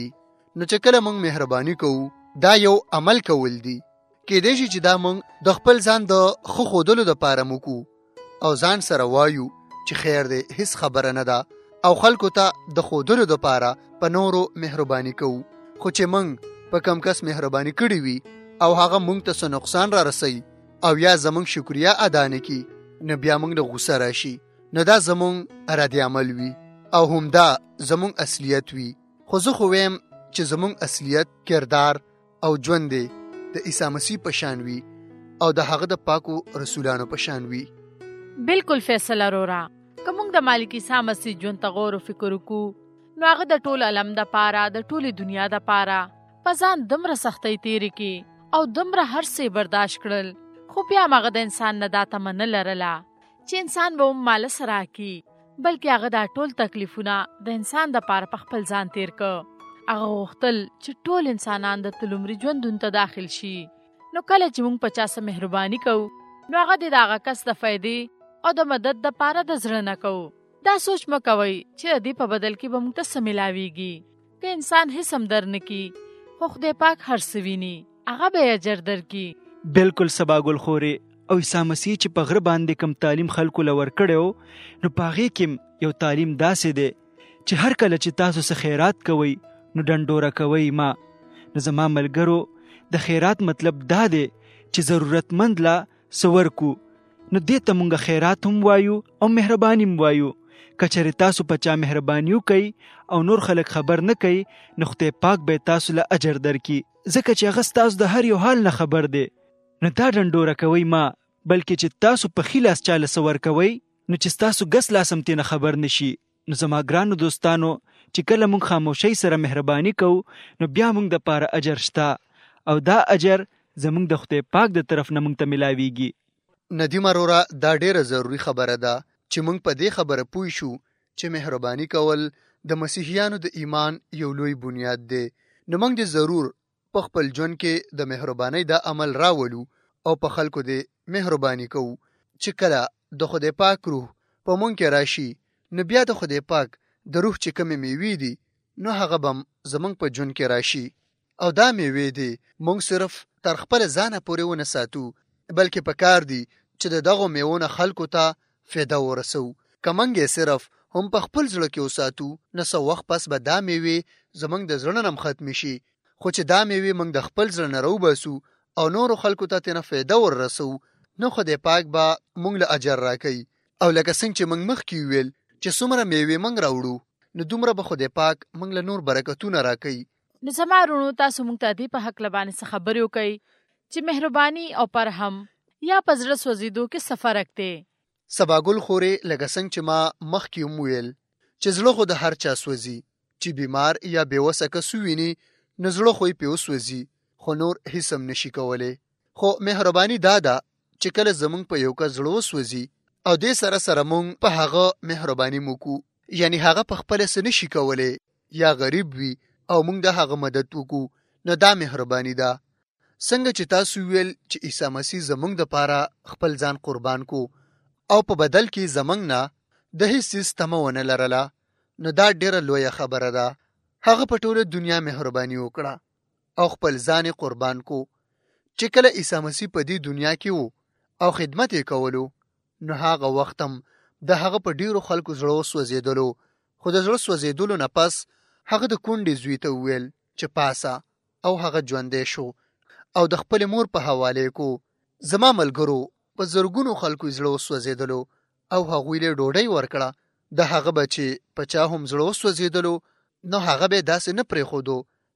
نو چې کله موږ مهرباني کوو دا یو عمل کول دی. کېدای شي چې دا موږ د خپل ځان د ښه ښودلو دپاره موکو او ځان سره وایو چې خیر دی هیڅ خبره نه ده او خلکو ته د ښودلو دپاره په نورو مهرباني کوو. خو چې موږ په کم کس مهرباني کړې وي او هغه موږ ته څه نقصان را رسوي او یا زموږ شکریه ادا نه کړي نو بیا موږ له غوسه راشي. نو دا زموږ رد عمل وي او همدا زموږ اصلیت وي. خو زه خو ویم چې زموږ اصلیت کردار او ژوند دی د عیسی مسیح په شان وي او د هغه د پاکو رسولانو په شان وي. بالکل فیصله رورا که موږ د مالک عیسی مسیح ژوند ته غور او فکر وکړو نو هغه د ټول عالم دپاره د ټولې دنیا دپاره په ځان دومره سختۍ تېرې کړي او دومره هر څه برداشت کړل خو بیا هم هغه د انسان نه دا تمه نه لرله چې انسان به هم ماله سره کړي بلکې هغه دا ټول تکلیفونه د انسان دپاره په خپل ځان تېر کړ. هغه غوښتل چې ټول انسانان د تلومري ژوندون ته داخل شي. نو کله چې موږ په چا څه مهرباني کوو نو هغه د هغه کس د فایدې او د مدد دپاره د زړه نه کوو. دا سوچ مه کوئ چې د دې په بدل کې به موږ ته څه میلاویږي. که انسان هیڅ هم در نه کړي خو خدای پاک هر څه ویني هغه به یې اجر درکړي. بالکل سباګل خورې او عیسی مسیح چې په غره باندې کم تعلیم خلکو له ورکړی نو په هغې کې یو تعلیم داسې دی چې هر کله چې تاسو څه خیرات کوئ نو ډنډوره کوئ ما. نو زما ملګرو د خیرات مطلب دا دی چې ضرورتمند لا څه ورکو. نو دې ته مونږ خیرات هم وایو او مهرباني هم وایو. که چېرې تاسو په چا مهرباني وکئ او نور خلک خبر نه کوي نو خدای پاک به تاسو له اجر درکړي ځکه چې هغه ستاسو د هر یو حال نه خبر دی. نو دا ډنډوره کوئ ما بلکې چې تاسو په ښي لاس چاله څه ورکوئ نو چې ستاسو ګس لاس هم ترې نه خبر نه شي. نو زما ګرانو دوستانو چې کله موږ خاموشۍ سره مهرباني کوو نو بیا موږ دپاره اجر شته او دا اجر زموږ د خدای پاک د طرف نه موږ ته میلاویږي. ندیم اروره دا ډیره ضروری خبره ده چې موږ په دې خبره پوه شو چې مهرباني کول د مسیحیانو د ایمان یو لوی بنیاد دی. نو موږ دې ضرور په خپل ژوند کې د مهربانۍ دا عمل راولو او په خلکو دې مهرباني کوو. چې کله د خدای پاک روح په موږ کې راشي نو بیا د خدای پاک د روح چې کومې میوې دي نو هغه به زموږ په ژوند کې راشي او دا میوې دي موږ صرف تر خپل ځانه پورې ونه ساتو بلکې پکار دي چې د دغو میوو نه خلکو ته فایده ورسو. که موږ یې صرف هم په خپل زړه کې وساتو نو څه وخت پس به دا میوې زموږ د زړه نه هم ختمې شي. خو چې دا میوې موږ د خپل زړه نه راوباسو او نورو خلکو ته ترې نه فایده ورسو نو خدای پاک به موږ له اجر راکوي. او لکه څنګه چې موږ مخکې وویل چې څومره میوې موږ راوړو نو دومره به خدای پاک موږ له نور برکتونه راکوي. نو زما وروڼو تاسو موږ ته دې په هکله باندې څه خبرې وکئ چې مهرباني او پرهم یا په زړه سوځېدو کې څه فرق دی. سباګل خورې لکه څنګه چې ما مخکې هم ویل چې زړه خو د هر چا سوځي چې بیمار یا بېوسه کس وویني نو زړه خو یې پې وسوځي خو نور هیڅ هم نشي کولی. خو مهرباني دا ده چې کله زموږ په یو کس زړه وسوځي او دې سره سره مونږ په هغه مهرباني موکو یعنی هغه په خپل څه نشي کولی یا غریب وي او مونږ د هغه مدد وکړو نو دا مهرباني ده. څنګه چې تاسو ویل چې عیسی مسیح زموږ دپاره خپل ځان قربان کو او په بدل کې زموږ نه د هیڅ څیز تمه ونه لرله نو دا ډېره لویه خبره ده. هغه په ټوله دنیا مهرباني وکړه او خپل ځان قربان کو. چې کله عیسی مسیح په دې دنیا کې و او خدمت یې کولو نو هغه وخت هم د هغه په ډیرو خلکو زړه سوځېدلو خو د زړه سوځېدلو نه پس هغه د کونډې زوی ته وویل چې پاسه او هغه ژوندی شو او د خپل مور په حواله کو. زما ملګرو په زرګونو خلکو زړه سوځېدلو او هغوی له ډوډۍ ورکړه. د هغه بچي په چا هم زړه سوځېدلو نو هغه به داسې نه پرېښودو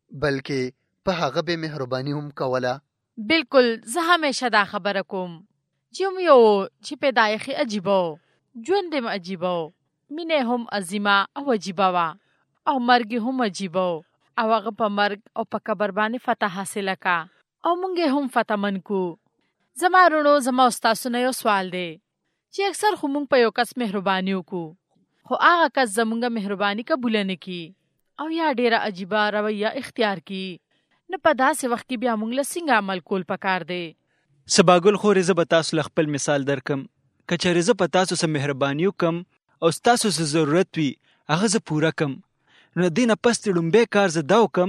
بلکې په هغه به مهرباني هم کوله. بالکل زه همیشه دا خبره کوم چې هم یو چې پیدایښ یې عجیبه و ژوند هم عجیبه و مینه هم عظیمه او عجیبه وه او مرګ هم عجیبه و او هغه په مرګ او په قبر باندې فتح حاصله کا او مونږ هم فتح من کو. زما وروڼو زما ستاسو نه یو سوال دی چې اکثر خو مونږ په یو کس مهرباني وکړو خو هغه کس زمونږ مهرباني قبوله نه کړي او یا ډېره عجیبه رویه اختیار کړي نو په داسې وخت کې بیا مونږ له څنګه عمل کول پکار دی. سباګل خورې زه به تاسو له خپل مثال درکم. که چېرې زه په تاسو څه مهرباني وکم او ستاسو څه ضرورت وي هغه زه پوره کم نو د دې نه پس د لومبی کار زه دا وکم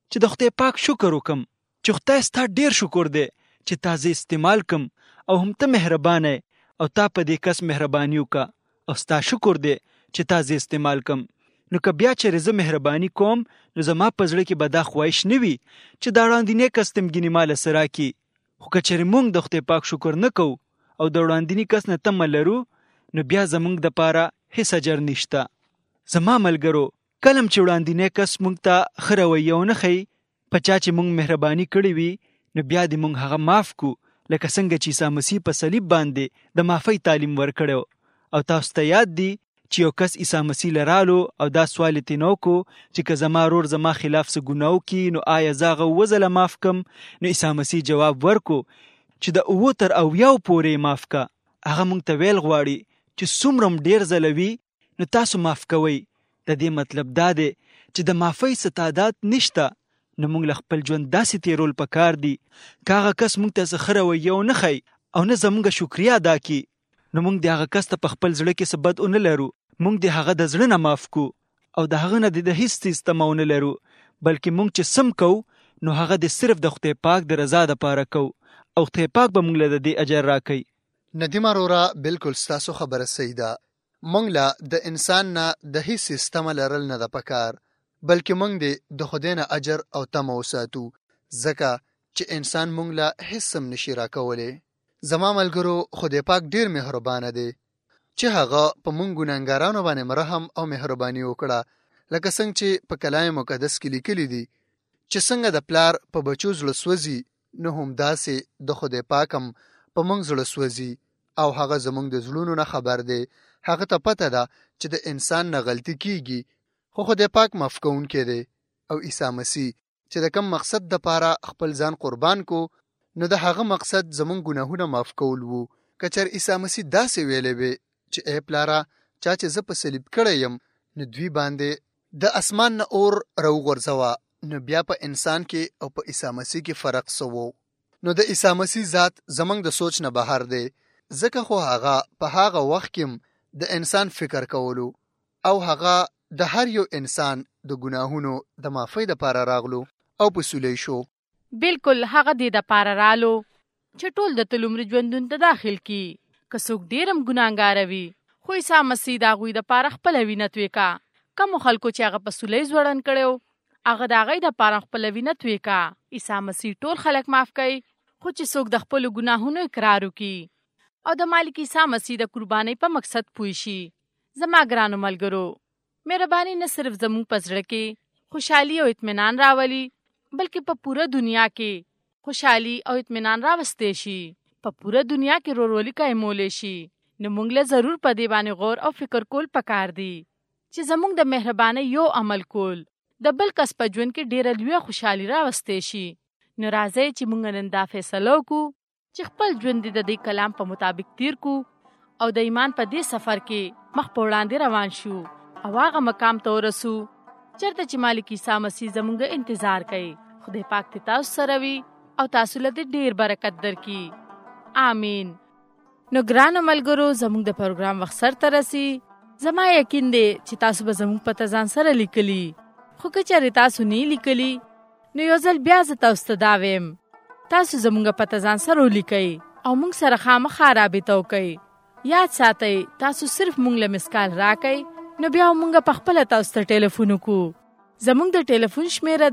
چې د خدای پاک شکر وکم چې خدای ستا ډیر شکر دی چې تا زه استعمال کم او هم ته مهربانه او تا په دې کس مهرباني وکړه او ستا شکر دی چې تا زه استعمال کم. نو که بیا چېرې زه مهرباني کوم نو زما په زړه کې به دا خواهش نه وي چې دا وړاندینی کس تمګینې ماله څه راکړي. خو که چېرې موږ د خدای پاک شکر نه کوو او د وړاندیني کس نه تمه لرو نو بیا زموږ دپاره هېڅ اجر نشته. زما ملګرو کله هم چې وړاندینی کس موږ ته ښه رویه ونه ښیي په چا چې موږ مهرباني کړې وي نو بیا دې موږ هغه معاف کړو لکه څنګه چې عیسی مسیح په صلیب باندې د معافۍ تعلیم ورکړی او تاسو ته یاد دی چې یو کس عیسی مسیح له رالو او دا سوال یې ترې نه وکړو چې که زما ورور زما خلاف څه ګناه وکړي نو آیا زه هغه اووه ځله معاف کم. نو عیسی مسیح جواب ورکړو چې د اووه تر اویاو پورې معاف که. هغه موږ ته ویل غواړي چې څومره هم ډېر ځله وي نو تاسو معاف کوئ. د دې مطلب دا دی چې د معافۍ څه تعداد نشته. نو موږ له خپل ژوند داسې تېرول پکار دي که هغه کس موږ ته څه ښه رویه ونه ښیي او نه زموږ شکریه ادا کړي نو موږ د هغه کس ته په خپل زړه کې څه بد ونه لرو. موږ د هغه د زړه نه معاف کو او د هغه نه د هیڅ څیز تمه ونه لرو بلکې موږ چې سم کوو نو هغه د صرف د خدای پاک د رضا دپاره کوو او خدای پاک به موږ له د دې اجر راکوي. ندیم اروره بالکل ستاسو خبره صحیح ده. موږ له د انسان نه د هیڅ څیز تمه لرل نه ده پکار بلکې موږ د خدای نه اجر او تمه وساتو ځکه چې انسان موږ له هیڅ هم نشي راکولی. زما ملګرو خدای پاک ډیر مهربانه دی چې هغه په موږ ګناهګارانو باندې مرحم او مهرباني وکړه لکه څنګه چې په کلام مقدس کې لیکلي دي چې څنګه د پلار په بچو زړه سوځي نو هم داسې د خدای پاک هم په موږ زړه سوځي او هغه زموږ د زړونو نه خبر دی. هغه ته پته ده چې د انسان نه غلطي کیږي خو خدای پاک معاف کوونکی دی او عیسی مسیح چې د کوم مقصد دپاره خپل ځان قربان کو نو د هغه مقصد زموږ ګناهونه معاف کول وو. که چېرې عیسی مسیح داسې ویلی وی چې ای پلاره چا چې زه په صلیب کړی یم نو دوی باندې د اسمان نه اور راوغورځوه نو بیا په انسان کې او په عیسی مسیح کې فرق څه و. نو د عیسی مسیح ذات زموږ د سوچ نه بهر دی ځکه خو هغه په هغه وخت کې د انسان فکر کولو او هغه د هر یو انسان د ګناهونو د معافۍ دپاره راغلو او په سولی شو. بالکل هغه دې دپاره رالو چې ټول د تل عمر ژوندون ته داخل کی. که څوک ډېر هم ګناهګاره وي خو عیسی مسیح د هغوی دپاره خپله وینه توی کا. کومو خلکو چې هغه په سولی ځوړند کړی و هغه د هغوی دپاره خپله وینه توی کا. عیسی مسیح ټول خلک معاف کوي خو چې څوک د خپلو ګناهونو اقرار وکړي او د مالک عیسی مسیح د قربانۍ په مقصد پوه شي. زما ګرانو ملګرو مهرباني نه صرف زموږ په زړه کې خوشحالي او اطمینان راولي بلکې په پوره دنیا کې خوشحالي او اطمینان راوستی شي. په پوره دنیا کې ورورولي قایمولی شي. نو موږ له ضرور په دې باندې غور او فکر کول پکار دي چې زموږ د مهربانۍ یو عمل کول د بل کس په ژوند کې ډېره لویه خوشحالي راوستی شي. نو راځئ چې موږ نن دا فیصله وکړو چې خپل ژوند د دې کلام په مطابق تیر کو او د ایمان په دې سفر کې مخ په وړاندې روان شو او هغه مقام ته ورسو چېرته چې مالک عیسی مسیح زموږ انتظار کوي. خدای پاک دې تاسو سره وي او تاسو له دې ډېر برکت درکړي. آمین. نو ګرانو ملګرو زموږ د پروګرام وخت سرته رسي. زما یقین دی چې تاسو به زموږ پته ځان سره لیکلي خو که چېرې تاسو نه لیکلي نو یو ځل بیا زه تاسو ته دا ویم تاسو زموږ پته ځان سره ولیکئ او موږ سره خامخا رابطه وکئ. یاد ساتئ تاسو صرف موږ له مسکال راکئ نو بیا موږ په خپله تاسو ته ټلیفون وکړو. زموږ د ټلیفون شمیره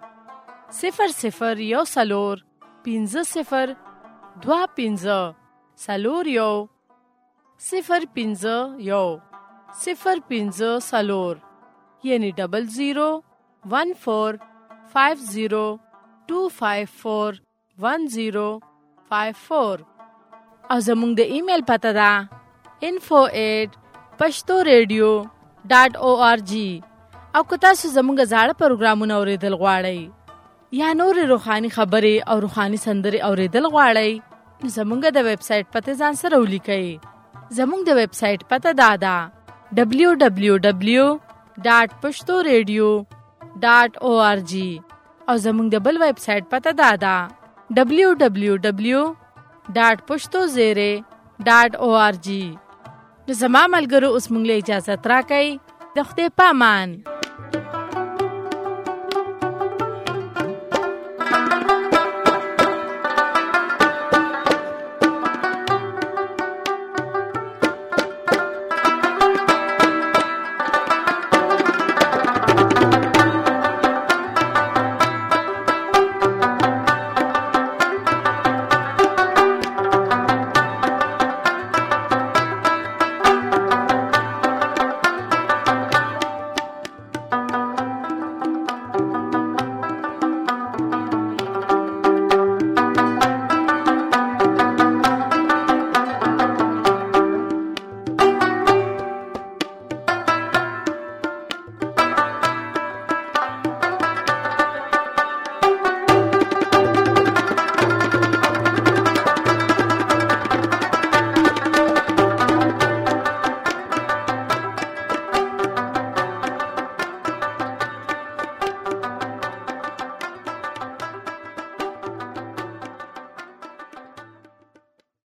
ده صفر صفر یو څلور پنځه صفر دوه پنځه څلور یو صفر پنځه یو صفر پنځه څلور یعنی ډبل زیرو ون فور فایو زیرو ټو فایو فور ون زیرو فایو فور او زموږ د ایمیل پته ده انفو ایٹ پښتو ریډیو ډاټ او آر جی. او که تاسو زموږ زاړه پروګرامونه اورېدل غواړئ یا نورې روحاني خبرې او روحاني سندرې اورېدل غواړئ نو زموږ د ویب سایټ پته ځان سره ولیکئ. زموږ د ویب سایټ پته دا ده ډبلیو ډبلیو ډبلیو ډاټ پښتو ریډیو ډاټ او آر جی او زموږ د بل ویب سایټ پته دا ده ډبلیو ډبلیو ډبلیو ډاټ پښتو زیرې ډاټ او آر جی. نو زما ملګرو اوس موږ له اجازت راکئ. د خدای په امان.